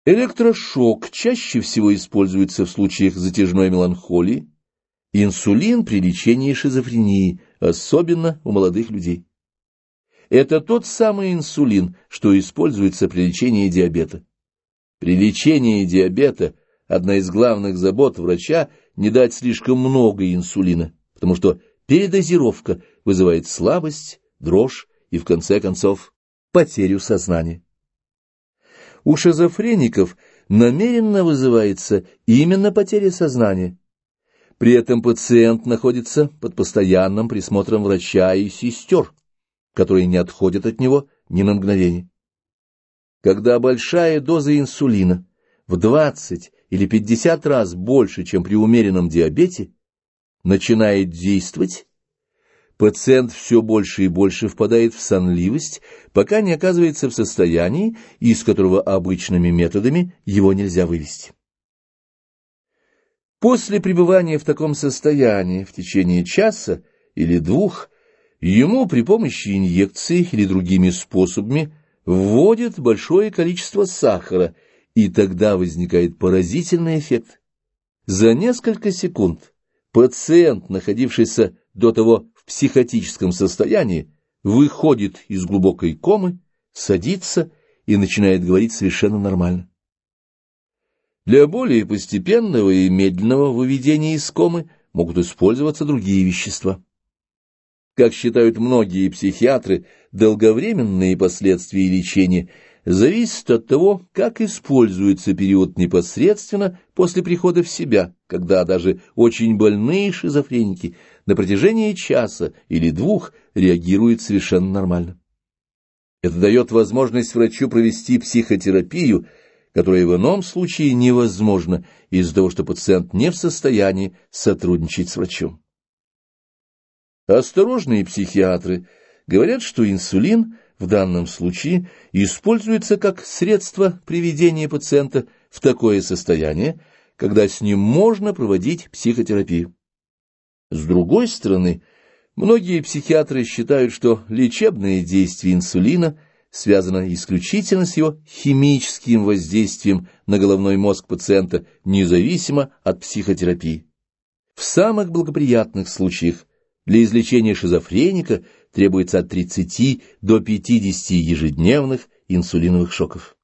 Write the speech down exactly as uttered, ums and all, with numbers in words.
Электрошок чаще всего используется в случаях затяжной меланхолии, инсулин при лечении шизофрении, особенно у молодых людей. Это тот самый инсулин, что используется при лечении диабета. При лечении диабета одна из главных забот врача – не дать слишком много инсулина, потому что передозировка вызывает слабость, дрожь и, в конце концов, потерю сознания. У шизофреников намеренно вызывается именно потеря сознания. При этом пациент находится под постоянным присмотром врача и сестер, которые не отходят от него ни на мгновение. Когда большая доза инсулина в двадцать или пятьдесят раз больше, чем при умеренном диабете, начинает действовать, пациент все больше и больше впадает в сонливость, пока не оказывается в состоянии, из которого обычными методами его нельзя вывести. После пребывания в таком состоянии в течение часа или двух ему при помощи инъекций или другими способами вводят большое количество сахара, и тогда возникает поразительный эффект. За несколько секунд пациент, находившийся до того в психотическом состоянии, выходит из глубокой комы, садится и начинает говорить совершенно нормально. Для более постепенного и медленного выведения из комы могут использоваться другие вещества. Как считают многие психиатры, долговременные последствия лечения зависят от того, как используется период непосредственно после прихода в себя, когда даже очень больные шизофреники на протяжении часа или двух реагируют совершенно нормально. Это дает возможность врачу провести психотерапию, которая в ином случае невозможна из-за того, что пациент не в состоянии сотрудничать с врачом. Осторожные психиатры говорят, что инсулин в данном случае используется как средство приведения пациента в такое состояние, когда с ним можно проводить психотерапию. С другой стороны, многие психиатры считают, что лечебное действие инсулина связано исключительно с его химическим воздействием на головной мозг пациента, независимо от психотерапии. В самых благоприятных случаях для излечения шизофреника требуется от тридцати до пятидесяти ежедневных инсулиновых шоков.